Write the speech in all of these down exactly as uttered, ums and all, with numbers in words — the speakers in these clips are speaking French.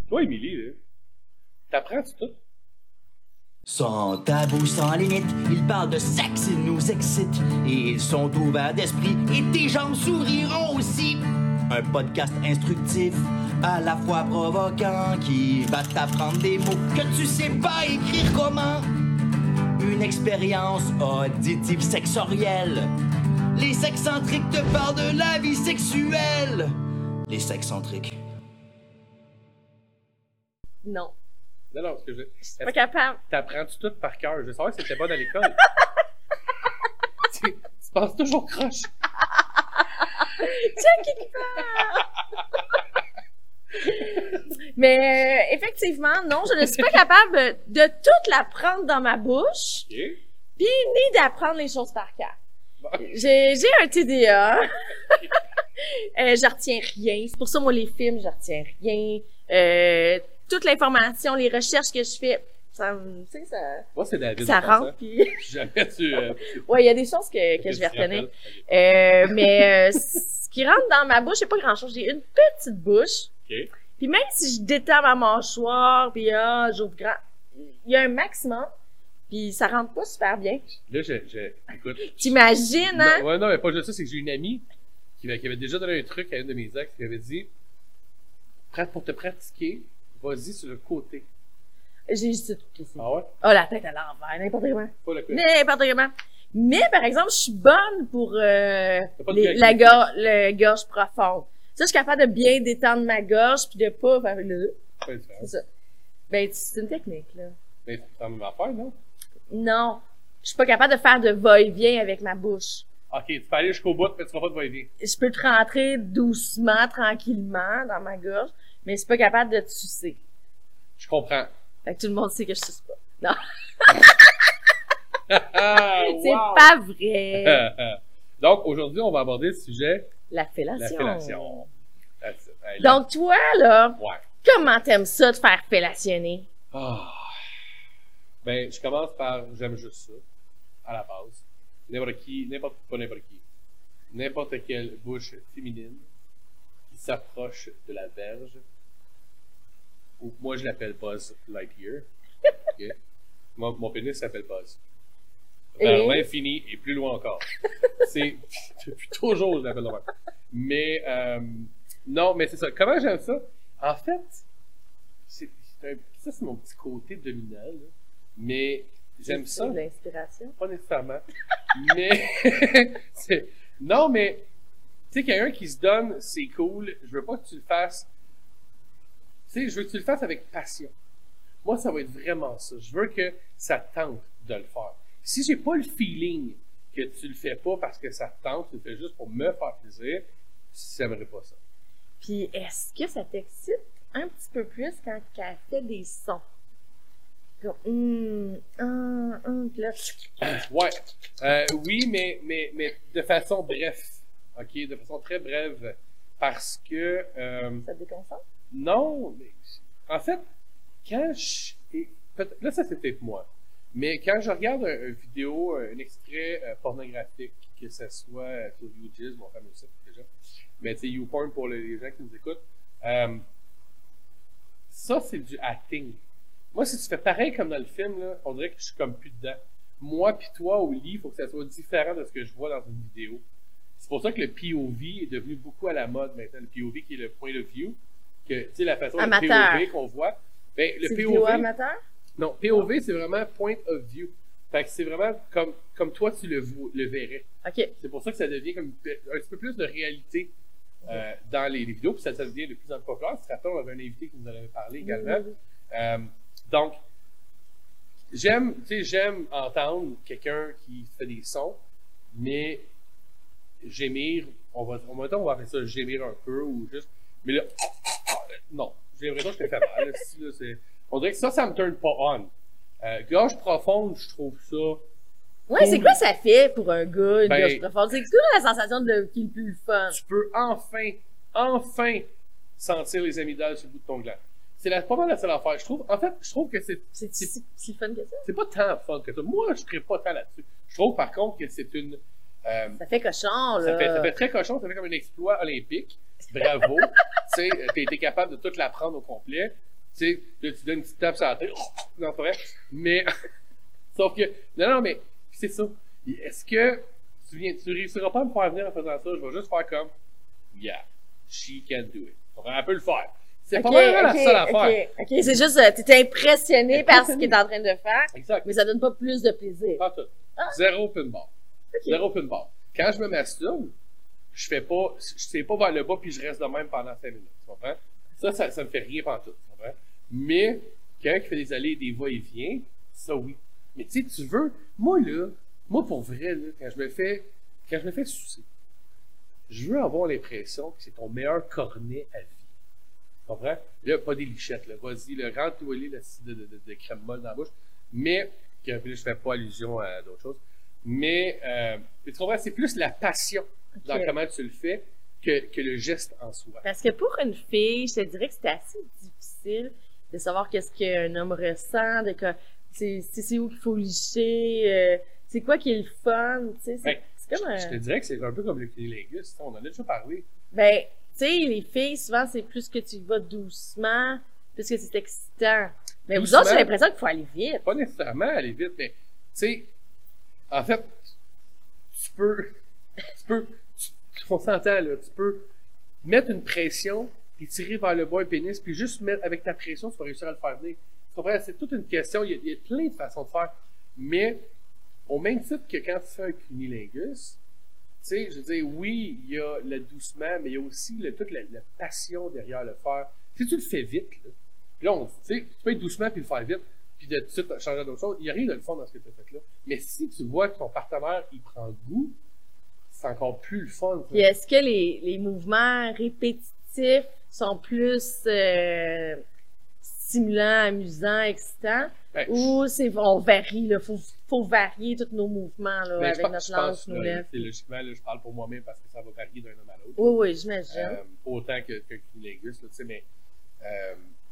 Toi, Émilie, là, t'apprends-tu tout? Sans tabou, sans limite, ils parlent de sexe, ils nous excitent. Et ils sont ouverts d'esprit, et tes gens souriront aussi. Un podcast instructif, à la fois provoquant, qui va t'apprendre des mots que tu sais pas écrire comment. Une expérience auditive sexorielle. Les sexcentriques te parlent de la vie sexuelle. Les sexcentriques. Non. Non, non, parce que je... Je suis pas capable. T'apprends-tu tout par cœur? Je veux savoir si t'étais bonne à l'école. tu, tu penses toujours croche. Tiens, quelque part! Mais euh, effectivement, non, je ne suis pas capable de tout l'apprendre dans ma bouche, OK. puis ni d'apprendre les choses par cœur. Bon. J'ai, j'ai un T D A. euh, je retiens rien. C'est pour ça, moi, les films, je retiens rien. Euh, toute l'information, les recherches que je fais, ça, me- tu sais, ça, Moi, c'est David. ça en passant. rentre. Puis, Jamais tu... Euh, tu- ouais, il y a des choses que, que je vais tu te rappelles. retenir. Euh, mais euh, ce qui rentre dans ma bouche, c'est pas grand-chose. J'ai une petite bouche. OK. Puis même si je détends ma mâchoire, puis ah, j'ouvre grand, il y a un maximum, puis ça rentre pas super bien. Là, je... je écoute... T'imagines, hein? Non, ouais, non, mais pas juste ça, c'est que j'ai une amie qui, qui avait déjà donné un truc à une de mes ex, qui avait dit, Prête pour te pratiquer, vas-y sur le côté. J'ai juste tout ici. Ah ouais? Oh, la tête à l'envers, n'importe comment. Pas le côté. N'importe comment. Mais, par exemple, je suis bonne pour euh, T'as pas de les- gars la qui- gorge, le gorge profonde. Ça, je suis capable de bien détendre ma gorge, puis de pas faire le... Pas une différence. C'est ça. Ben, c'est une technique, là. Mais c'est la même affaire, non? Non. Je suis pas capable de faire de va-et-vient avec ma bouche. Ok, tu peux aller jusqu'au bout, mais tu vas pas te va-et-vient. Je peux te rentrer doucement, tranquillement dans ma gorge, mais je suis pas capable de te sucer. Je comprends. Fait que tout le monde sait que je suce pas. Non, Ah, c'est wow! pas vrai. Donc, aujourd'hui, on va aborder le sujet, La la fellation. fellation. That's it. Hey, là- Donc toi, là, Ouais. comment t'aimes ça de faire fellationner? Ah. Ben, je commence par j'aime juste ça, à la base. N'importe qui, n'importe pas n'importe qui, n'importe quelle bouche féminine qui s'approche de la verge, ou moi je l'appelle Buzz Lightyear. Ok? Mon, mon pénis s'appelle Buzz. Vers Et? l'infini et plus loin encore. C'est depuis toujours je l'appelle de même. Mais euh, non, mais c'est ça. Comment j'aime ça? En fait, c'est, c'est un, ça c'est mon petit côté dominant, là. Mais j'aime C'est ça. de l'inspiration. Pas nécessairement. Mais c'est, non, mais tu sais, quelqu'un qui se donne, c'est cool. Je veux pas que tu le fasses. Tu sais, je veux que tu le fasses avec passion. Moi, ça va être vraiment ça. Je veux que ça te tente de le faire. Si j'ai pas le feeling que tu le fais pas parce que ça te tente, tu le fais juste pour me faire plaisir, j'aimerais pas ça. Puis est-ce que ça t'excite un petit peu plus quand elle fait des sons? Comme, hum, hum, hum, puis là, Ouais. Euh, oui, mais, mais, mais de façon bref. OK? De façon très brève. Parce que. Euh, ça te déconcentre? non, mais. En fait, quand je. et peut- Là, ça, c'est peut-être moi. Mais quand je regarde un, un vidéo, un extrait euh, pornographique, que ce soit euh, sur YouJizz, mon fameux site déjà, mais tu sais, YouPorn pour les les gens qui nous écoutent, euh, ça, c'est du acting. Moi, si tu fais pareil comme dans le film, là, on dirait que je suis comme plus dedans. Moi puis toi, au lit, il faut que ça soit différent de ce que je vois dans une vidéo. C'est pour ça que le P O V est devenu beaucoup à la mode maintenant. Le P O V qui est le point of view, que tu sais, la façon Amateur. de P O V qu'on voit. Ben, le c'est P vidéo O V, amateur? non, P O V, c'est vraiment point of view. Fait que c'est vraiment comme, comme toi, tu le, vo- le verrais. OK. C'est pour ça que ça devient comme un petit peu plus de réalité euh, dans les, les vidéos, puis ça, ça devient de plus en plus populaire. Tu te rappelles, on avait un invité qui nous en avait parlé également. Oui, oui, oui. Euh, donc, j'aime, tu sais, j'aime entendre quelqu'un qui fait des sons, mais gémir, on va, on va, on va appeler ça gémir un peu, ou juste, mais là, non, j'ai l'impression que je te fais mal. Là, si, là, c'est, on dirait que ça, ça me turn pas on. Euh, gorge profonde, je trouve ça. Ouais, c'est cool. quoi ça fait pour un gars, une Ben- gorge profonde? C'est quoi la sensation de qui est le plus fun? Tu peux enfin, enfin sentir les amygdales sur le bout de ton gland. C'est la, pas mal la seule affaire. Je trouve, en fait, je trouve que c'est, C'est c'est, si, si fun que ça? c'est pas tant fun que ça. Moi, je serais pas tant là-dessus. Je trouve, par contre, que c'est une, euh, Ça fait cochon, là. ça fait, ça fait très cochon, ça fait comme un exploit olympique. Bravo. Tu sais, t'as été capable de tout l'apprendre au complet. sais, là, tu donnes une petite tape sur la tête. Non, pas vrai. Mais, sauf que, non, non, mais, c'est ça. Est-ce que tu viens, tu réussiras pas à me faire venir en faisant ça? Je vais juste faire comme, yeah, she can do it. Elle peut le faire. C'est okay, pas vraiment okay, la seule affaire. OK, OK. C'est juste, euh, t'es impressionné par ce qu'il est en train de faire. Exact. Mais ça donne pas plus de plaisir. Pas tout. Ah. Zéro pinball. Okay. Zéro pinball. Quand je me masturbe, je fais pas, je sais pas vers le bas puis je reste de même pendant cinq minutes. Tu comprends? Ça, ça, ça me fait rien pantoute. Tu comprends? Mais, quelqu'un qui fait des allées et des va-et-vient, ça oui. Mais tu sais, tu veux, moi là, moi pour vrai, là, quand je me fais, quand je me fais sucer, je veux avoir l'impression que c'est ton meilleur cornet à vie. Tu comprends? Là, pas des lichettes, là. Vas-y, le rentre-toi de, de, de, de, de crème molle dans la bouche. Mais, que, là, je fais pas allusion à d'autres choses. Mais, euh, tu comprends? C'est plus la passion okay. dans comment tu le fais que, que le geste en soi. Parce que pour une fille, je te dirais que c'était assez difficile de savoir qu'est-ce qu'un homme ressent, de que c'est, c'est où qu'il faut licher, euh, c'est quoi qui est le fun, tu sais. C'est, ben, c'est comme un... Je te dirais que c'est un peu comme le cunilingus, on en a déjà parlé. Ben, tu sais, les filles, souvent, c'est plus que tu vas doucement, plus que c'est excitant. Mais doucement, vous autres, j'ai l'impression qu'il faut aller vite. Pas nécessairement aller vite, mais, tu sais, en fait, tu peux, tu peux, tu, on s'entend, là, tu peux mettre une pression, puis tirer vers le bas un pénis, puis juste mettre, avec ta pression, tu vas réussir à le faire venir. Tu comprends? C'est toute une question, il y, a, il y a plein de façons de faire, mais, au même titre que quand tu fais un cunilingus, tu sais, je veux dire, oui, il y a le doucement, mais il y a aussi le, toute la, la passion derrière le faire. Si tu le fais vite, là, puis là, on, tu sais, tu peux être doucement puis le faire vite, puis de tout de suite changer d'autres choses, il n'y a rien de le fun dans ce que tu as fait là. Mais si tu vois que ton partenaire, il prend goût, c'est encore plus le fun. Puis est-ce que les, les mouvements répétitifs sont plus euh, stimulants, amusants, excitants? Ben, ou c'est, on varie, il faut, faut varier tous nos mouvements là, avec pense, notre lance, nos lèvres? Logiquement, là, je parle pour moi-même parce que ça va varier d'un homme à l'autre. Oui, oui, j'imagine. Euh, autant que, que cunilingus, tu sais, mais euh,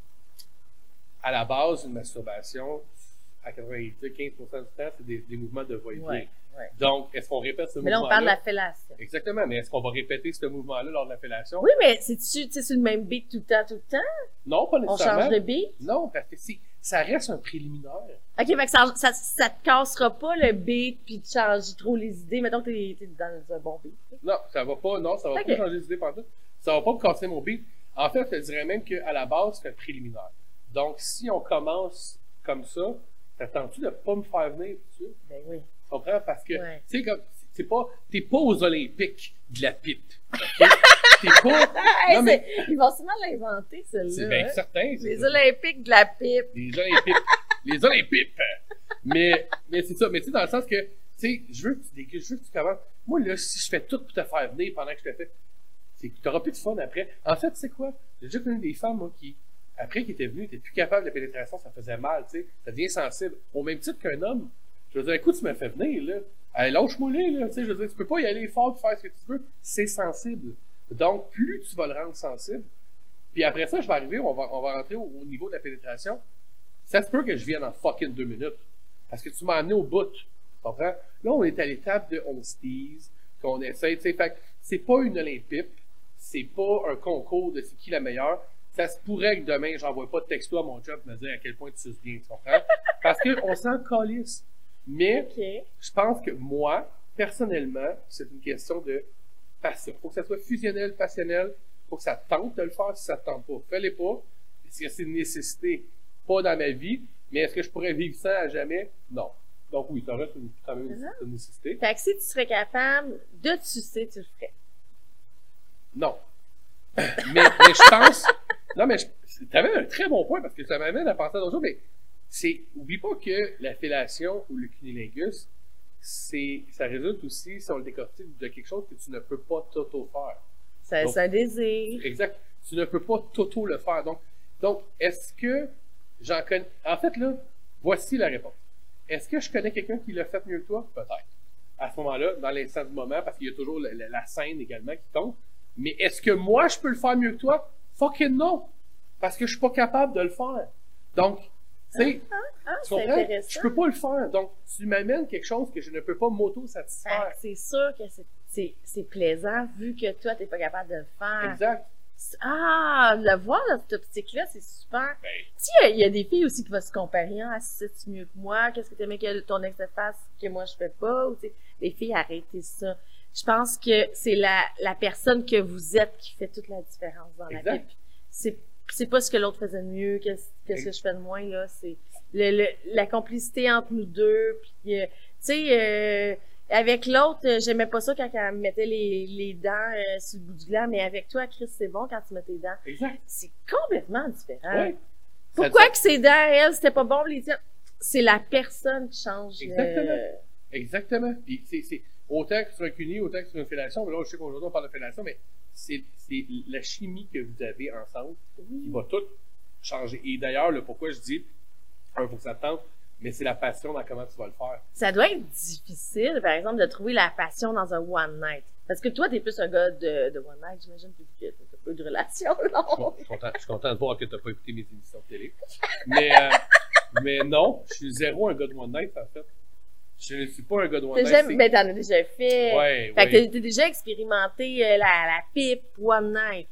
à la base, une masturbation, à quatre-vingt-quinze pour cent du temps, c'est des, des mouvements de va-et-vient. Ouais, ouais. Donc, est-ce qu'on répète ce mouvement-là? Mais là, on parle de la fellation. Exactement, mais est-ce qu'on va répéter ce mouvement-là lors de la fellation? Oui, mais c'est-tu sur le même beat tout le temps, tout le temps? Non, pas nécessairement. On change de beat? Non, parce que si, ça reste un préliminaire. OK, fait que ça, ça, ça te cassera pas le beat puis tu changes trop les idées. Mettons que t'es, t'es dans un bon beat. Non, ça va pas, non, ça va okay. pas changer les idées pendant tout. Ça va pas me casser mon beat. En fait, je te dirais même qu'à la base, c'est un préliminaire. Donc, si on commence comme ça, t'attends-tu de pas me faire venir tout de suite? Ben oui. Tu comprends? Parce que, ouais. tu sais, comme, c'est pas, t'es pas aux Olympiques de la pipe. Okay? T'es pas. Hey, non, mais, ils vont sûrement l'inventer, celle-là. C'est bien hein? certain. Les ça. Olympiques de la pipe. Les Olympiques. Les Olympiques. Mais, mais c'est ça. Mais tu sais, dans le sens que, tu sais, je veux que tu déguises, je veux que tu commences. Moi, là, si je fais tout pour te faire venir pendant que je te fais, c'est que t'auras plus de fun après. En fait, tu sais quoi? J'ai déjà connu des femmes, moi, qui, après qu'ils étaient venues, t'es plus capable de pénétration, ça faisait mal, tu sais. Ça devient sensible. Au même titre qu'un homme. Je veux dire, écoute, tu m'as fait venir, là. Hey, lâche-moi là, tu sais, je veux dire, tu peux pas y aller fort et faire ce que tu veux. C'est sensible. Donc, plus tu vas le rendre sensible, puis après ça, je vais arriver, on va, on va rentrer au, au niveau de la pénétration. Ça se peut que je vienne en fucking deux minutes. Parce que tu m'as amené au bout. Tu comprends? Là, on est à l'étape de on se tease, qu'on essaie, tu sais, fait que c'est pas une Olympique, c'est pas un concours de c'est qui la meilleure. Ça se pourrait que demain, j'envoie pas de texto à mon job me dire à quel point tu suces bien, tu comprends? Parce qu'on s'en calisse. Mais, okay. Je pense que moi, personnellement, c'est une question de passion. Faut que ça soit fusionnel, passionnel. Faut que ça tente de le faire. Si ça te tente pas, fais-le pas. Est-ce que c'est une nécessité? Pas dans ma vie. Mais est-ce que je pourrais vivre sans à jamais? Non. Donc oui, ça reste une, quand même une, une nécessité. Fait que si tu serais capable de te sucer, tu le ferais. Non. mais, mais je pense... Non, mais tu avais un très bon point parce que ça m'amène à penser à d'autres choses, mais c'est, oublie pas que la fellation ou le cunilingus, c'est, ça résulte aussi, si on le décortique, de quelque chose que tu ne peux pas t'auto-faire. C'est, c'est un désir. Exact. Tu ne peux pas t'auto le faire. Donc, donc est-ce que j'en connais... En fait, là, voici la réponse. Est-ce que je connais quelqu'un qui l'a fait mieux que toi? Peut-être. À ce moment-là, dans l'instant du moment, parce qu'il y a toujours la, la, la scène également qui tombe. Mais est-ce que moi, je peux le faire mieux que toi? Fucking non! Parce que je suis pas capable de le faire. Donc, tu sais, ah, ah, tu comprends? Je peux pas le faire. Donc, tu m'amènes quelque chose que je ne peux pas m'auto-satisfaire. Ah, c'est sûr que c'est, c'est, c'est plaisant vu que toi, t'es pas capable de le faire. Exact. Ah, le voir dans cette optique-là, c'est super. Ben, Tu sais, il y, y a des filles aussi qui vont se comparer. Ah, si c'est mieux que moi, qu'est-ce que t'aimais que ton ex fasse que moi je fais pas? Ou, tu sais, les filles, arrêtez ça. Je pense que c'est la, la personne que vous êtes qui fait toute la différence dans exact. la vie. C'est, c'est pas ce que l'autre faisait de mieux, qu'est-ce, qu'est-ce que je fais de moins, là. C'est le, le, la complicité entre nous deux. Puis, euh, tu sais, euh, avec l'autre, euh, j'aimais pas ça quand elle me mettait les, les dents euh, sur le bout du gland, mais avec toi, Chris, c'est bon quand tu mets tes dents. Exact. C'est complètement différent. Ouais. Pourquoi Ça- que ses dents, elle, c'était pas bon, les tiennes? C'est la personne qui change. Exactement. euh, Exactement. Puis c'est, c'est autant que sur un cuni, autant que sur une fellation. Mais là, je sais qu'aujourd'hui, on parle de fellation, mais c'est, c'est la chimie que vous avez ensemble qui va tout changer. Et d'ailleurs, là, pourquoi je dis, un, faut que ça te tente, mais c'est la passion dans comment tu vas le faire. Ça doit être difficile, par exemple, de trouver la passion dans un one night. Parce que toi, t'es plus un gars de, de one night, j'imagine, plus que t'as pas eu de relation longue. Je suis content, je suis content de voir que tu n'as pas écouté mes émissions de télé. Mais, euh, mais non, je suis zéro un gars de One Night, en fait. Je ne suis pas un gars de One T'as Night. jamais, c'est- mais t'en as déjà fait. Ouais, Fait ouais. que t'as, t'as déjà expérimenté euh, la, la pipe one night.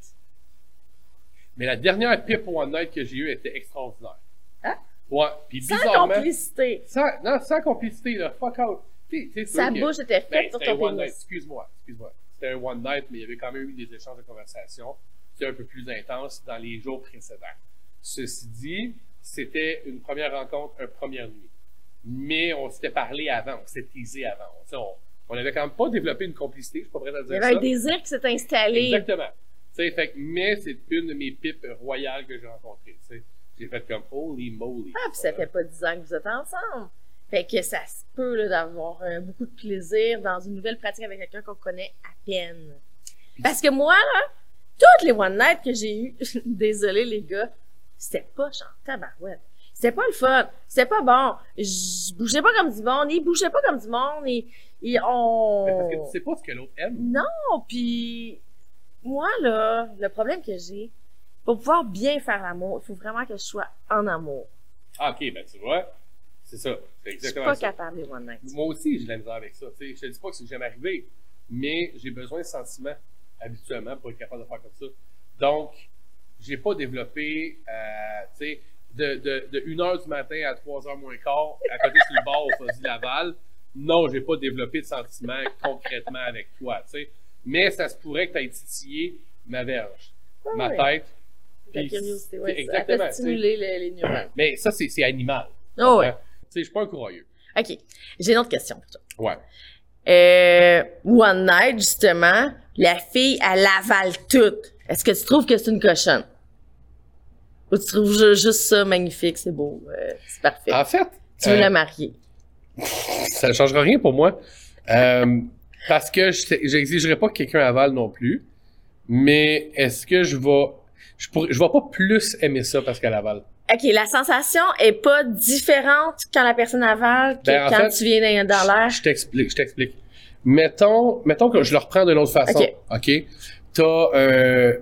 Mais la dernière pipe One Night que j'ai eue était extraordinaire. Hein? Ouais, puis Sans bizarrement... complicité. Sans, non, sans complicité, là, fuck out. Tu sais, tu sais, Sa sûr que- bouche était Ben, faite sur c'était un ton One Night, pénis. excuse-moi, excuse-moi. C'était un One Night, mais il y avait quand même eu des échanges de conversation. C'était un peu plus intense dans les jours précédents. Ceci dit, c'était une première rencontre, une première nuit. Mais on s'était parlé avant, on s'était teasé avant. Tu sais, On, on avait quand même pas développé une complicité, je suis pas prêt à dire Il y ça. avait un désir qui s'est installé. Exactement. Tu sais, fait que- mais c'est une de mes pipes royales que j'ai rencontrées. tu sais. J'ai fait comme holy moly. Ah, puis ça fait pas dix ans que vous êtes ensemble. Fait que ça se peut là, d'avoir euh, beaucoup de plaisir dans une nouvelle pratique avec quelqu'un qu'on connaît à peine. Parce que moi, là, toutes les one night que j'ai eues, désolé les gars, c'était pas en tabarouette. C'était pas le fun. C'était pas bon. Je bougeais pas comme du monde. Il bougeait pas comme du monde. Et, et on... Mais parce que tu sais pas ce que l'autre aime. Non, puis moi, là, le problème que j'ai, pour pouvoir bien faire l'amour, il faut vraiment que je sois en amour. Ah, ok, ben tu vois, c'est ça. C'est Je suis exactement pas ça. capable des one night. Moi aussi, j'ai de la misère avec ça. Tu sais, je te dis pas que c'est jamais arrivé, mais j'ai besoin de sentiments habituellement pour être capable de faire comme ça. Donc, j'ai pas développé, euh, tu sais, de, de, de une heure du matin à trois heures moins quart, à côté sur le bord au Fuzzy Laval. Non, j'ai pas développé de sentiments concrètement avec toi, tu sais. Mais ça se pourrait que tu aies titillé ma verge, Ah ma ouais. tête. La puis curiosité, c'est ouais. Ça exactement, peut tu sais. stimuler les, les neurones. Mais ça, c'est c'est animal. Oh, ouais. Hein? Tu sais, je suis pas un courageux. OK. J'ai une autre question pour toi. Ouais. Euh, one night, justement, la fille, elle avale tout. Est-ce que tu trouves que c'est une cochonne? Ou tu trouves ju- juste ça magnifique, c'est beau, euh, c'est parfait. En fait, tu veux euh, la marier? ça ne changera rien pour moi. Euh, parce que je j'exigerai pas que quelqu'un avale non plus. Mais est-ce que je vais... Je pourrais, je vais pas plus aimer ça parce qu'elle avale. OK, la sensation est pas différente quand la personne avale que Ben, en quand fait, tu viens dans, dans l'air. Je t'explique, je t'explique. Mettons, mettons que je le reprends d'une autre façon. Ok. OK? T'as, euh,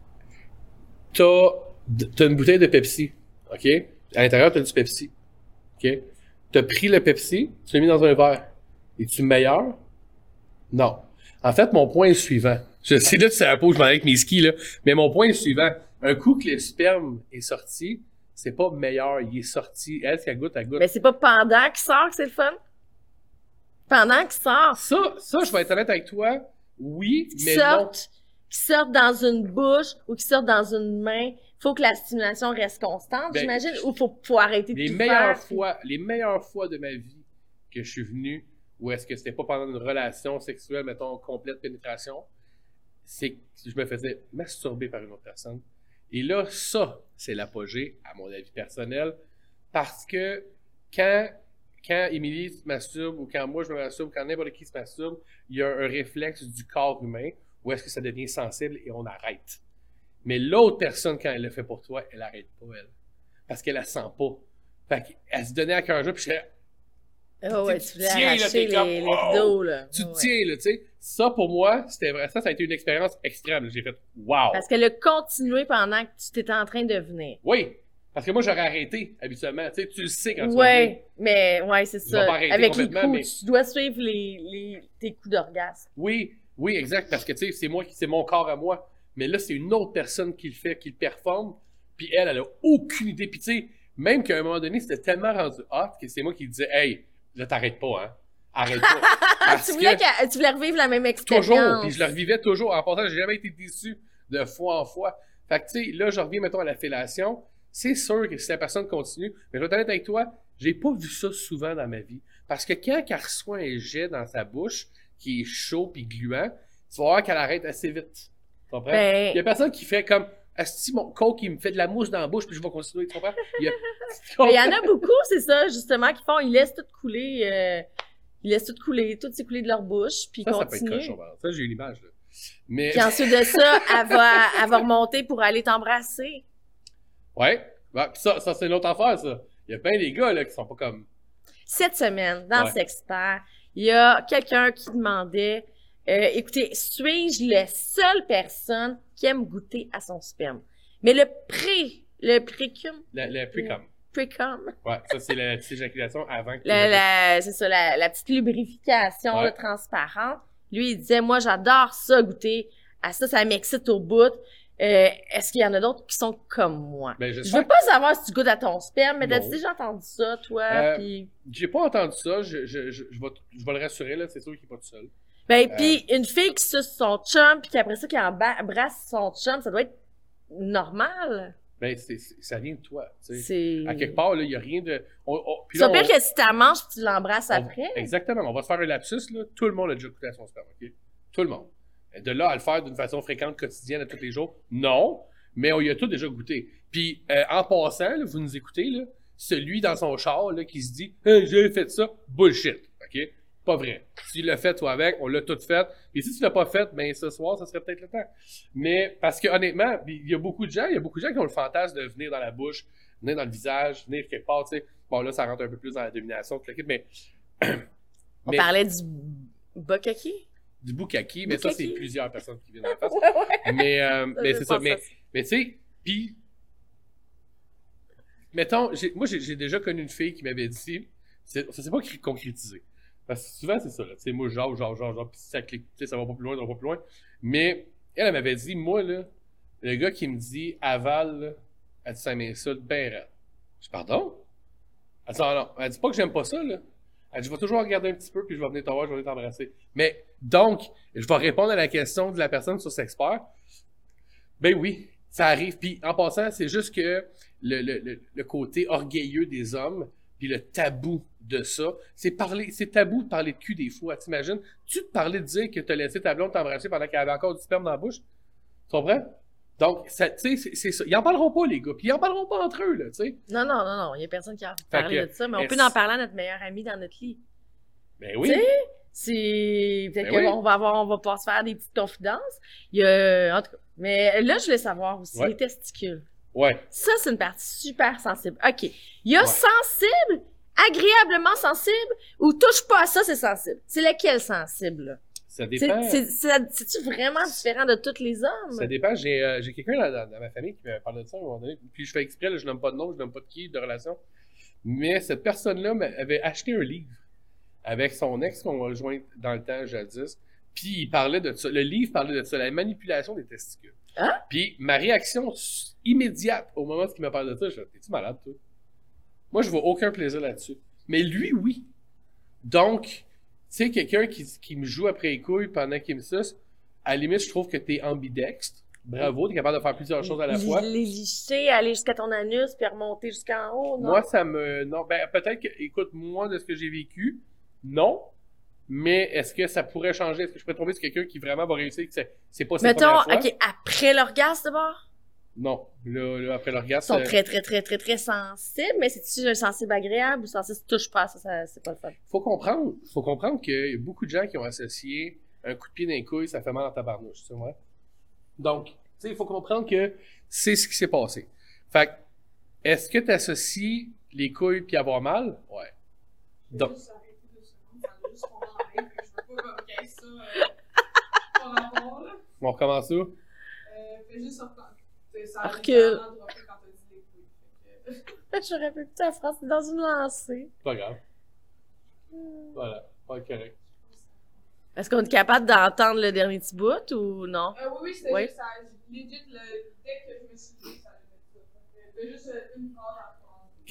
t'as, t'as une bouteille de Pepsi. OK? À l'intérieur, t'as du Pepsi. OK? T'as pris le Pepsi, tu l'as mis dans un verre. Es-tu meilleur? Non. En fait, mon point est le suivant. Je sais là, tu sais un peu où je m'en vais avec mes skis, là. Mais mon point est le suivant. Un coup que le sperme est sorti, c'est pas meilleur. Il est sorti. Elle, si elle goûte, elle goûte. Mais c'est pas pendant qu'il sort que c'est le fun? Pendant qu'il sort. Ça, ça, je vais être honnête avec toi. Oui, Qui mais non. sortent, qui sortent dans une bouche ou qui sortent dans une main. Faut que la stimulation reste constante, Ben, j'imagine, ou faut, faut arrêter de Les tout meilleures faire, puis- fois, les meilleures fois de ma vie que je suis venu, où est-ce que c'était pas pendant une relation sexuelle, mettons, complète pénétration, c'est que je me faisais masturber par une autre personne. Et là, ça, c'est l'apogée, à mon avis personnel, parce que quand, quand Émilie se masturbe, ou quand moi je me masturbe, ou quand n'importe qui se masturbe, il y a un réflexe du corps humain, où est-ce que ça devient sensible et on arrête. Mais l'autre personne, quand elle le fait pour toi, elle arrête pas, elle. Parce qu'elle la sent pas. Fait qu'elle se donnait à cœur jeu, puis je disais, Ah ouais, tu tu voulais tiens, là, arracher t'es les, comme, les wow! rideaux, là. tu Ah ouais. te tiens, là, tu sais. Ça, pour moi, c'était vrai. Ça, ça a été une expérience extrême. J'ai fait, wow! Parce qu'elle a continué pendant que tu t'étais en train de venir. Oui! Parce que moi, j'aurais arrêté, habituellement. Tu sais, tu le sais quand tu vas venir. Ouais, mais ouais, c'est Je vais ça. pas arrêter Avec les complètement, coups, mais- tu dois suivre les, les, tes coups d'orgasme. Oui, oui, exact. Parce que, tu sais, c'est moi qui, c'est mon corps à moi. mais là, c'est une autre personne qui le fait, qui le performe, puis elle, elle a aucune idée. Puis tu sais, même qu'à un moment donné, c'était tellement rendu hot que c'est moi qui disais « Hey, là, t'arrêtes pas, hein? Arrête pas. » tu, voulais que, tu voulais revivre la même expérience. Toujours, puis je le revivais toujours. En passant, j'ai jamais été déçu de fois en fois. Fait que tu sais, là, je reviens, mettons, à la fellation. C'est sûr que si la personne continue, mais je vais être honnête avec toi, j'ai pas vu ça souvent dans ma vie. Parce que quand elle reçoit un jet dans sa bouche, qui est chaud puis gluant, tu vas voir qu'elle arrête assez vite. Tu comprends? Ben... Il y a personne qui fait comme Asti, mon coke, il me fait de la mousse dans la bouche, puis je vais continuer. Tu comprends? Il y, a... il y en a beaucoup, c'est ça, justement, qui font, ils laissent tout couler, euh, ils laissent tout couler, tout s'écouler de leur bouche, puis ils continuent. Ça, ça peut être cochon, ça, j'ai une image, là. Mais... Puis ensuite de ça, elle va, elle va remonter pour aller t'embrasser. Ouais. Ben, ça, ça c'est une autre affaire, ça. Il y a plein des gars, là, qui sont pas comme... Cette semaine, dans ouais. Sexpert, il y a quelqu'un qui demandait euh, écoutez, suis-je la seule personne qui aime goûter à son sperme? Mais le pré, le précum... Le, le précum. Précum. Ouais, ça, c'est la petite éjaculation avant que... La, la, c'est ça, la, la petite lubrification ouais. là, transparente. Lui, il disait, moi, j'adore ça, goûter à ça, ça m'excite au bout. Euh, est-ce qu'il y en a d'autres qui sont comme moi? Ben, je veux pas savoir si tu goûtes à ton sperme, mais t'as-tu déjà entendu ça, toi? Euh, pis... J'ai pas entendu ça, je, je, je, je, vais, je vais le rassurer, là, c'est sûr qu'il est pas tout seul. Ben, euh... pis une fille qui suce son chum, pis qu'après ça, qui embrasse son chum, ça doit être normal. Ben, c'est, c'est, ça vient de toi, tu sais. C'est... À quelque part, là, il y a rien de... On, on, c'est pire on... que si t'as manges pis tu l'embrasses on... après. Exactement, on va se faire un lapsus, là. Tout le monde a déjà goûté à son sperme, OK? Tout le monde. De là à le faire d'une façon fréquente, quotidienne, à tous les jours, non. Mais on y a tous déjà goûté. Puis, euh, en passant, là, vous nous écoutez, là, celui dans son char là, qui se dit hey, « j'ai fait ça », bullshit, OK? Pas vrai. Si tu l'as fait, toi, avec, on l'a tout fait. Et si tu l'as pas fait, ben ce soir, ça serait peut-être le temps. Mais, parce que honnêtement, il y a beaucoup de gens, il y a beaucoup de gens qui ont le fantasme de venir dans la bouche, venir dans le visage, venir quelque part, tu sais. Bon, là, ça rentre un peu plus dans la domination, tout le kit, mais... on mais... parlait du bukkake? Du bukkake, mais ça, c'est plusieurs personnes qui viennent en face. ouais, ouais. Mais, euh, mais c'est ça. Mais, mais tu sais, puis, mettons, j'ai, moi, j'ai, j'ai déjà connu une fille qui m'avait dit, c'est, ça s'est pas concrétisé. Parce que souvent, c'est ça, là. Tu sais, moi, genre, genre, genre, genre, puis ça clique, tu sais, ça va pas plus loin, ça va pas plus loin. Mais, elle, elle m'avait dit, moi, là, le gars qui me dit aval, là, elle dit, ça m'insulte ben raide. Je dis, pardon? Elle dit, ah non, elle dit pas que j'aime pas ça, là. Elle dit, je vais toujours regarder un petit peu, puis je vais venir te voir, je vais venir t'embrasser. Mais, donc, je vais répondre à la question de la personne sur Sexpert. Ben oui, ça arrive. Puis, en passant, c'est juste que le, le, le, le côté orgueilleux des hommes, puis le tabou de ça, c'est parler, c'est tabou de parler de cul des fois. T'imagines? Tu te parlais de dire que t'as laissé ta blonde t'embrasser pendant qu'elle avait encore du sperme dans la bouche? Tu comprends? Donc, tu sais, c'est, c'est ça. Ils en parleront pas, les gars. Puis ils en parleront pas entre eux, là, tu sais. Non, non, non, non. Il y a personne qui a parlé de ça, mais on peut en parler à notre meilleur ami dans notre lit. Ben oui. Tu sais, c'est... Peut-être ben qu'on oui. va avoir, on va pouvoir se faire des petites confidences. Il y a... En tout cas... Mais là, je voulais savoir aussi, ouais. les testicules. Ouais. Ça, c'est une partie super sensible. OK. Il y a ouais. sensible, agréablement sensible, ou touche pas à ça, c'est sensible. C'est lequel sensible, là? Ça dépend. C'est, c'est, c'est, c'est-tu vraiment différent de tous les hommes? Ça dépend. J'ai, euh, j'ai quelqu'un dans, dans, dans ma famille qui m'a parlé de ça à un moment donné. Puis je fais exprès, là, je nomme pas de nom, je nomme pas de qui, de relation. Mais cette personne-là avait acheté un livre avec son ex-conjointe dans le temps, jadis. Puis il parlait de ça. Le livre parlait de ça, la manipulation des testicules. Hein? Puis ma réaction immédiate au moment où il m'a parlé de ça, je dis, t'es-tu malade, toi? Moi, je vois aucun plaisir là-dessus. Mais lui, oui. Donc, tu sais, quelqu'un qui, qui me joue après les couilles pendant qu'il me suce, à la limite, je trouve que t'es ambidextre. Bravo, t'es capable de faire plusieurs choses à la fois. Les licher, aller jusqu'à ton anus, puis remonter jusqu'en haut, non? Moi, ça me... Non, ben peut-être que, écoute, moi, de ce que j'ai vécu, non. Mais est-ce que ça pourrait changer? Est-ce que je pourrais tomber sur quelqu'un qui vraiment va réussir que c'est, c'est pas sa Mettons, première fois? OK, après l'orgasme d'abord? Non. Là, là après l'orgasme... Ils sont très, très, très, très, très sensibles, mais c'est-tu un sensible agréable ou sensible touche pas? Ça, ça c'est pas le fun. Faut comprendre. Faut comprendre qu'il y a beaucoup de gens qui ont associé un coup de pied dans les couilles, ça fait mal dans ta barnouche, c'est vrai? Donc, tu sais, il faut comprendre que c'est ce qui s'est passé. Fait que, est-ce que tu associes les couilles puis avoir mal? Ouais. Donc... On recommence ça? Euh, fais juste sortir. Ça recule. J'aurais pu putain France dans une lancée. Pas grave. Voilà, pas correct. Est-ce qu'on est capable d'entendre le dernier petit bout ou non? Euh, oui, oui, c'était oui. juste ça. Legit, le, dès que je me suis dit, ça allait mettre ça. C'était juste une phrase à prendre. OK.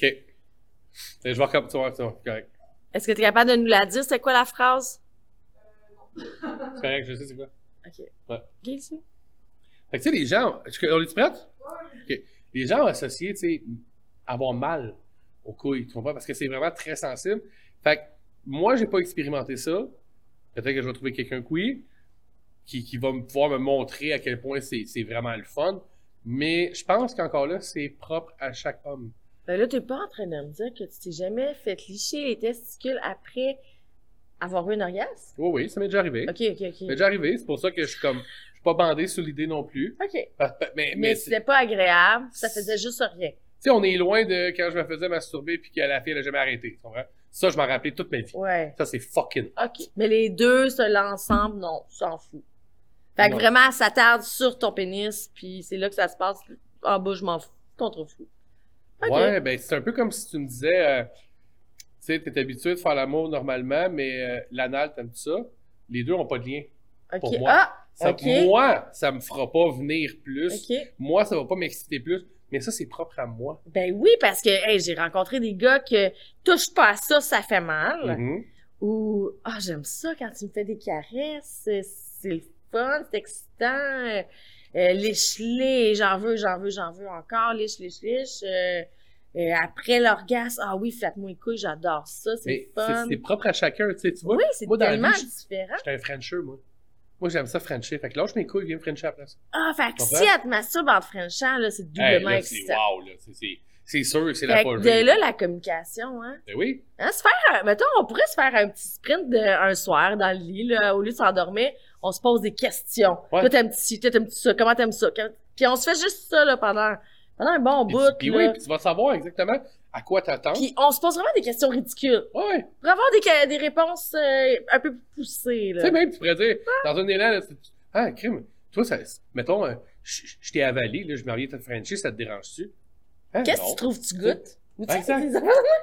Et je vais recommencer. Tu vois, tu vois, correct. Est-ce que tu es capable de nous la dire? C'est quoi la phrase? Euh, non. C'est correct, je sais c'est quoi. OK. Ouais. OK, ici. Fait que tu sais, les gens. On est prête? Ouais. OK. Les gens ont associé, tu sais, avoir mal aux couilles, tu comprends? Parce que c'est vraiment très sensible. Fait que moi, j'ai pas expérimenté ça. Peut-être que je vais trouver quelqu'un couille qui, qui va me pouvoir me montrer à quel point c'est, c'est vraiment le fun. Mais je pense qu'encore là, c'est propre à chaque homme. Ben là, t'es pas en train de me dire que tu t'es jamais fait licher les testicules après avoir eu un orgasme? Oui, oui, ça m'est déjà arrivé. OK, OK, OK. Ça m'est déjà arrivé. C'est pour ça que je suis comme. Je suis pas bandé sur l'idée non plus. OK. Mais, mais, Mais c'était pas agréable, ça faisait juste rien. Tu sais, on est loin de quand je me faisais masturber puis que la fille, elle a jamais arrêté. Tu comprends? Ça, je m'en rappelais toute ma vie. Ouais. Ça, c'est fucking. OK. Mais les deux, seuls ensemble, non, tu s'en fous. Fait que Non. vraiment, ça tarde sur ton pénis, puis c'est là que ça se passe. En bas, je m'en fous. Contre fou. OK. Ouais, ben c'est un peu comme si tu me disais, euh, tu sais, t'es habitué de faire l'amour normalement, mais euh, l'anal, t'aimes ça? Les deux ont pas de lien. OK. Pour moi. Ah! Ça, OK. Moi, ça me fera pas venir plus. OK. Moi, ça va pas m'exciter plus. Mais ça, c'est propre à moi. Ben oui, parce que hey, j'ai rencontré des gars que touche pas à ça, ça fait mal. Mhm. Ou ah, j'aime ça quand tu me fais des caresses, c'est, c'est le fun, c'est excitant. Euh, euh, liche-les, j'en veux, j'en veux, j'en veux encore, liche, liche, liche. Euh, euh, après l'orgasme, ah oui, flatte-moi les couilles, j'adore ça, c'est Mais le fun. c'est, c'est propre à chacun, tu sais, tu vois. Oui, c'est moi, dans la tellement vie, différent. J'étais un Frencher, moi. Moi, j'aime ça Frencher. Fait que lâche mes couilles, viens me Frencher à la place. Ah, fait que Comprends? si elle te masturbe en te frenchant, là, c'est Hey, doublement là, c'est excitant. wow, là. C'est, c'est, c'est sûr que c'est la Fait que folie. de là, la communication, hein. Ben oui. Hein, se faire un, mettons, on pourrait se faire un petit sprint de, un soir dans le lit, là, au lieu de s'endormir, on se pose des questions. Ouais. Toi, t'aimes-tu ci, toi, t'aimes-tu ça, comment t'aimes ça? Quand- Puis on se fait juste ça, là, pendant, pendant un bon Puis, bout, puis là. oui, puis tu vas savoir exactement à quoi t'attendre. Puis on se pose vraiment des questions ridicules. Ouais, ouais. Pour avoir des, ca- des réponses euh, un peu plus poussées, Tu là. sais, même, tu pourrais dire, dans un élan, là, tu- tu- ah, crime, toi, ça, mettons, euh, je je t'ai avalé, là, je m'en viens te Frencher, ça te dérange-tu? Hein, Qu'est-ce non. que tu trouves que tu goûtes? Ou tu- Exact. des-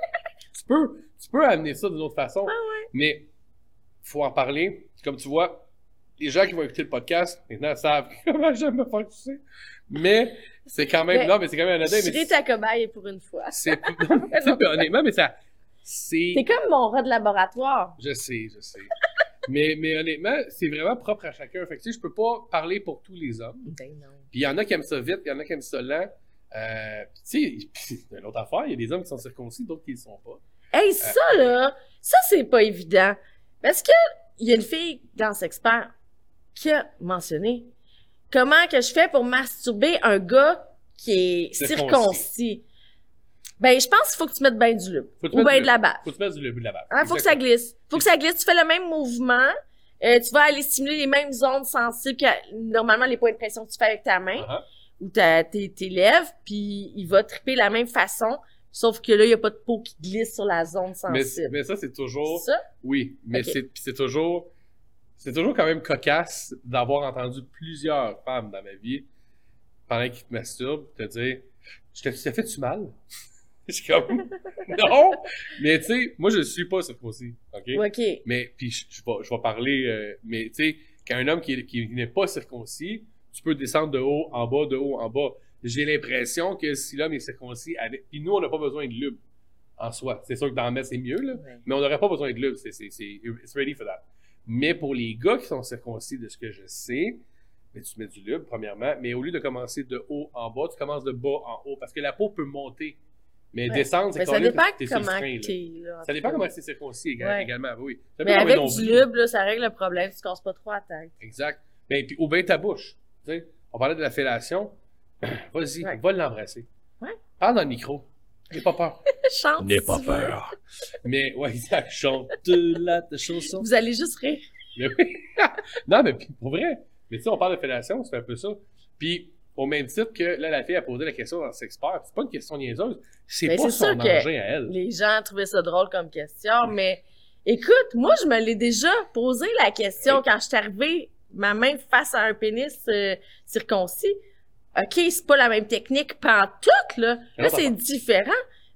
Tu peux, tu peux amener ça d'une autre façon, mais faut en parler. Comme tu vois, les gens qui vont écouter le podcast, maintenant, savent comment j'aime me faire tousser. Mais c'est quand même, Mais non, mais c'est quand même anodin, Je mais serai ta cobaye pour une fois. c'est, tu sais, puis honnêtement, mais ça, c'est, T'es comme mon rat de laboratoire. je sais, je sais. mais, mais honnêtement, c'est vraiment propre à chacun. Fait que, tu sais, je peux pas parler pour tous les hommes. Ben non. Puis il y en a qui aiment ça vite, puis il y en a qui aiment ça lent. Euh, puis tu sais, puis, c'est une autre affaire, il y a des hommes qui sont circoncis, d'autres qui ne le sont pas. Hey, ça, là, ça, c'est pas évident. Parce que il y a une fille dans Sexpert qui a mentionné comment que je fais pour masturber un gars qui est Circoncis. circoncis. Ben, je pense qu'il faut que tu mettes bien du lube. Faut que tu Ou mettes bien du de la bave. Faut que tu mettes du lube ou de la bave. Hein, faut que ça Exactement. glisse. Faut que ça glisse. Tu fais le même mouvement. Euh, tu vas aller stimuler les mêmes zones sensibles que normalement les points de pression que tu fais avec ta main Uh-huh. ou ta, tes, tes lèvres, puis il va triper la même façon, sauf que là, il n'y a pas de peau qui glisse sur la zone Mais, sensible. mais ça, c'est toujours. C'est ça? Oui, mais Ok. c'est, puis c'est toujours. C'est toujours quand même cocasse d'avoir entendu plusieurs femmes dans ma vie, pendant qu'ils te masturbent, te dire Je te, t'as fait-tu mal? Je suis comme Non! Mais tu sais, moi je suis pas circoncis. OK? OK. Mais puis je, je vais, je vais parler. euh, mais tu sais, quand un homme qui, est- qui n'est pas circoncis, tu peux descendre de haut en bas, de haut en bas. J'ai l'impression que si l'homme est circoncis, avec. Puis nous, on n'a pas besoin de lube en soi. C'est sûr que d'en mettre, c'est mieux, là. Ouais. Mais on n'aurait pas besoin de lube. C'est, c'est, c'est, it's ready for that. Mais pour les gars qui sont circoncis, de ce que je sais, mais tu mets du lube, premièrement. Mais au lieu de commencer de haut en bas, tu commences de bas en haut. Parce que la peau peut monter. Mais Ouais. descendre, c'est Mais quand ça même. dépend t'es sur le comment frein, là. t'es, là. Ça dépend comment c'est circoncis éga- Ouais. également, oui. C'est un peu Mais comme un avec du nombril. lube, là, ça règle le problème. Tu te casses pas trop la tête. Exact. Ben, puis, ou bien ta bouche. Tu sais, on parlait de la fellation. Vas-y, Ouais. va l'embrasser. Ouais. Parle dans le micro. N'aie pas peur. Chante. N'aie si pas tu veux. peur. Mais, ouais, exact. Chante la chanson. Vous allez juste rire. Mais oui. Non, mais puis, pour vrai. Mais tu sais, on parle de fellation, c'est un peu ça. Puis, au même titre que là, la fille a posé la question dans Sexpert, c'est pas une question niaiseuse. C'est Ben, pas c'est son sûr que engin à elle. Les gens trouvaient ça drôle comme question, mais écoute, moi, je me l'ai déjà posé la question Oui. quand je suis arrivée, ma main face à un pénis euh, circoncis. OK, c'est pas la même technique pantoute, là. Là, Non, c'est pas. différent.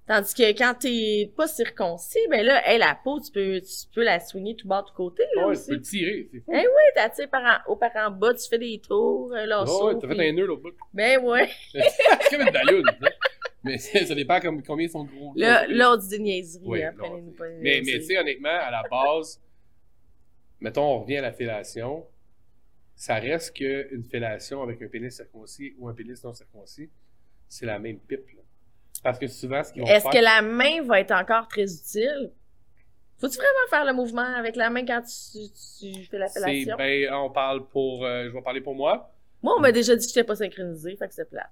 Tandis que quand t'es pas circoncis, ben là, hey, la peau, tu peux, tu peux la soigner tout bas, tout côté, là, Ouais, aussi. tu peux tirer, c'est fou. Eh oui, t'attires par en haut, par en bas, tu fais des tours, un lasso. Ouais, t'as puis- fait un nœud l'autre bout. Ben ouais. C'est comme une balloune, ça. Mais ça dépend comme, combien ils sont gros. Là, là, on dit des niaiseries, Oui, hein, non, prenez-nous pas des Mais, mais niaiseries. tu sais, honnêtement, à la base, mettons, on revient à la fellation, ça reste qu'une fellation avec un pénis circoncis ou un pénis non circoncis, c'est la même pipe, là. Parce que souvent, ce qu'ils vont Est-ce faire... que la main va être encore très utile? Faut-tu vraiment faire le mouvement avec la main quand tu, tu fais la c'est, fellation? ben, on parle pour... euh, je vais parler pour moi. Moi, on m'a déjà dit que j'étais pas synchronisée, fait que c'est plate.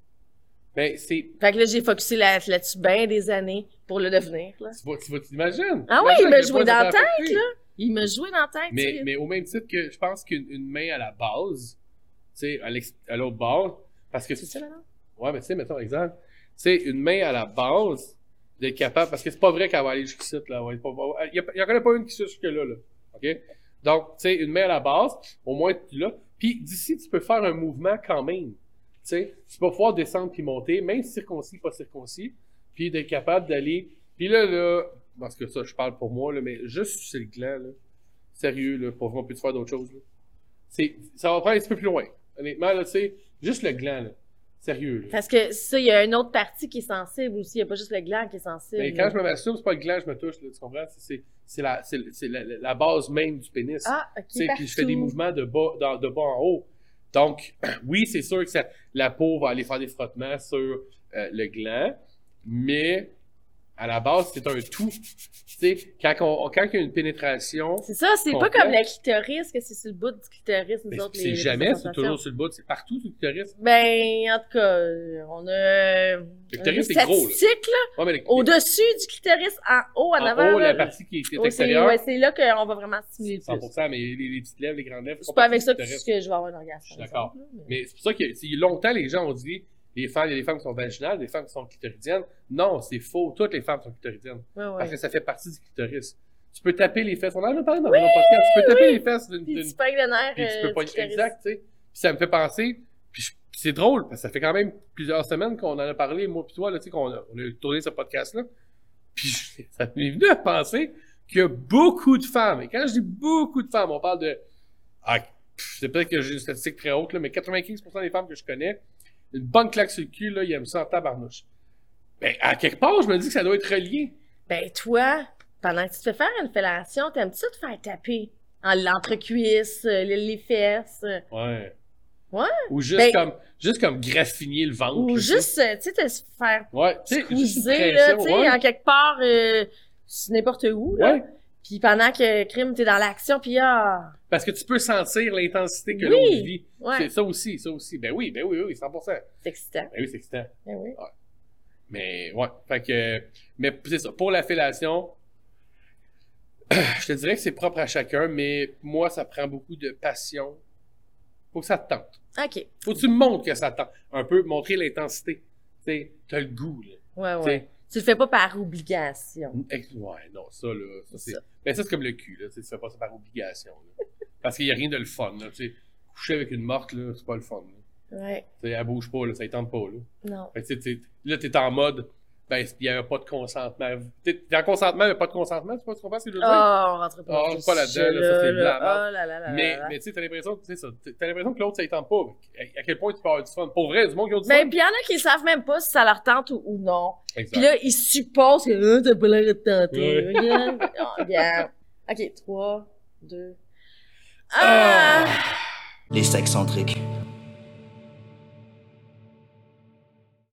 Ben, c'est... Fait que là, j'ai focusé là- là-dessus bien des années pour le devenir, là. Tu vas, tu vas t'imagines? Ah oui, Imagine il m'a à quel joué point ça dans la t'a affecté. tête, là. Il m'a joué dans la tête, tu Mais, sais. mais au même titre que je pense qu'une une main à la base, tu sais, à, l'ex- à l'autre bord, parce que... C'est ça, là, non? Ouais, mais tu sais, mettons, exemple, tu sais, une main à la base, d'être capable, parce que c'est pas vrai qu'elle va aller jusqu'ici, là. Il n'y en a pas une qui se jusque-là, là. OK? Donc, tu sais, une main à la base, au moins, tu l'as. Puis d'ici, tu peux faire un mouvement quand même. Tu sais, tu vas pouvoir descendre puis monter, même circoncis, pas circoncis, puis d'être capable d'aller... Puis là, là, parce que ça, je parle pour moi, là, mais juste sur le gland, là, sérieux, là, pour vraiment plus faire d'autres choses, là. C'est, ça va prendre un petit peu plus loin. Honnêtement, là, tu sais, juste le gland, là. Sérieux, là. Parce que ça, il y a une autre partie qui est sensible aussi. Il n'y a pas juste le gland qui est sensible. Mais quand je me masturbe, c'est pas le gland que je me touche, là, tu comprends? C'est, c'est, c'est, la, c'est, c'est la, la base même du pénis. Ah, ok, Tu sais, puis je fais des partout. mouvements de bas, dans- de bas en haut. Donc, oui, c'est sûr que ça, la peau va aller faire des frottements sur euh, le gland, mais à la base, c'est un tout. Tu sais, quand, on, quand il y a une pénétration, C'est ça, c'est pas Complet. comme la clitoris, que c'est sur le bout du clitoris, nous ben, autres, les c'est les jamais, c'est représentations. toujours sur le bout, c'est partout sur le clitoris. Ben, en tout cas, on a... Le des clitoris, c'est gros, là. statistiques, là. Ouais, mais le- Au-dessus du clitoris, en haut, en, en avant. haut, là, la partie qui est oh, c'est, extérieure, ouais, c'est là qu'on va vraiment stimuler le cent plus. pour cent, mais les, les petites lèvres, les grandes lèvres, C'est font pas partie avec du ça que, clitoris. que je vais avoir un orgasme. Je suis par d'accord. exemple, là, Mais c'est pour ça que c'est- longtemps, les gens ont dit les femmes, il y a des femmes qui sont vaginales, des femmes qui sont clitoridiennes. Non, c'est faux. Toutes les femmes sont clitoridiennes. Ouais, ouais. Parce que ça fait partie du clitoris. Tu peux taper les fesses. On en a parlé dans un podcast. Tu peux taper les fesses d'une. Puis d'une- tu pognes le nerf Puis tu euh, peux du pas. clitoris. Exact, tu sais. Puis ça me fait penser. Puis, je- puis c'est drôle, parce que ça fait quand même plusieurs semaines qu'on en a parlé, moi puis toi, là, tu sais, qu'on a, on a tourné ce podcast-là. Puis je- ça m'est venu à penser qu'il y a beaucoup de femmes. Et quand je dis beaucoup de femmes, on parle de. Ah, pff, c'est peut-être que j'ai une statistique très haute, là, mais quatre-vingt-quinze pour cent des femmes que je connais, une bonne claque sur le cul, là, ils aiment ça en tabarnouche. Ben, à quelque part, je me dis que ça doit être relié. Ben, toi, pendant que tu te fais faire une fellation, t'aimes-tu ça te faire taper? En l'entrecuisse, euh, les, les fesses, euh, Ouais. Ouais. Ou juste Ben- comme, juste comme graffiner le ventre. ou là, juste, euh, tu sais, te faire tu sais. Ouais, tu sais, juste une squeezer, là, pression, tu sais, ouais. en quelque part, euh, c'est n'importe où, là. Ouais. Puis pendant que, crime, t'es dans l'action, puis ah... Parce que tu peux sentir l'intensité que Oui. l'autre vit. Ouais. C'est ça aussi, ça aussi. Ben oui, ben oui, oui, cent pour cent. C'est excitant. Ben oui, c'est excitant. Ben oui. Mais ouais, fait que, mais c'est ça. Pour la fellation, je te dirais que c'est propre à chacun, mais moi, ça prend beaucoup de passion. Faut que ça te tente. OK. Faut que tu me montres que ça te tente. Un peu montrer l'intensité. Tu sais, t'as le goût, là. Ouais, T'sais. ouais. Tu le fais pas par obligation. Ex- Ouais, non, ça, là, ça, c'est... Ça. Ben, ça, c'est comme le cul, là. Tu sais, tu fais pas ça par obligation, là. Parce qu'il y a rien de le fun, là. Tu sais, coucher avec une morte, là, c'est pas le fun, là. Ouais. Tu sais, elle bouge pas, là, ça ne tente pas, là. Non. Fait que, tu sais, t'es- là, t'es en mode, ben, il n'y avait pas de consentement. T'es, t'es en consentement, mais pas de consentement, tu sais pas ce qu'on pense, c'est le Oh, on rentre pas. Ah, dans ce pas là-dedans, là, ça, c'est de la sujet-là, merde. Oh là là là Mais, là là. mais tu sais, t'as l'impression, tu sais, ça, t'as l'impression que l'autre, ça ne tente pas. À, à quel point tu peux avoir du fun. Pour vrai, du monde qui a du Ben, fun. pis y en a qui savent même pas si ça leur tente ou, ou non. Exact. Puis là, ils supposent que euh, t'as pas l'air de te tenter. Ouais. Regarde. Oh, regarde. OK, trois, deux... Ah! Les sexcentriques,